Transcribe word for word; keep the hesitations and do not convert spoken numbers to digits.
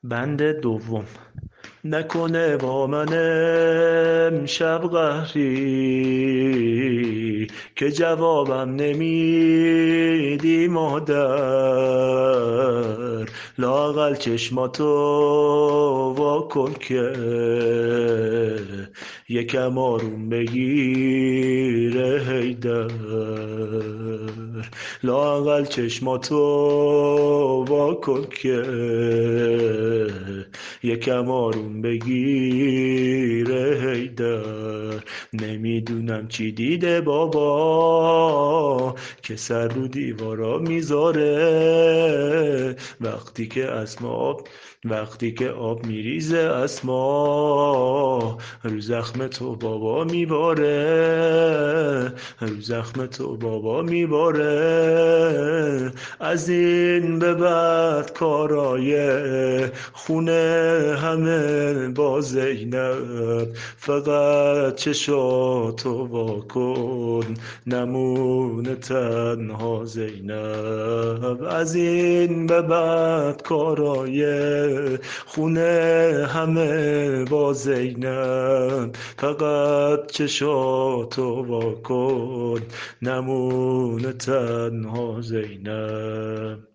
بند دوم. نکنه با من امشب قهری که جوابم نمیدی مادر، لااقل چشماتو وا کن که یکم آروم بگیره هیدر. لااقل چشماتو وا کن که یکم آروم بگیره هیدر. نمیدونم چی دیده بابا که سر رو دیوارا میذاره، وقتی که اسما وقتی که آب میریزه اسما رو زخم تو بابا میباره، رو زخم تو بابا میباره. از این به بعد کارای خونه همه با زینب، فقط چشاتو وا کن نمونه تنها زینب. از این به بعد کارای خونه همه با زینب، فقط چشاتو وا کن نمونه تنها زینب.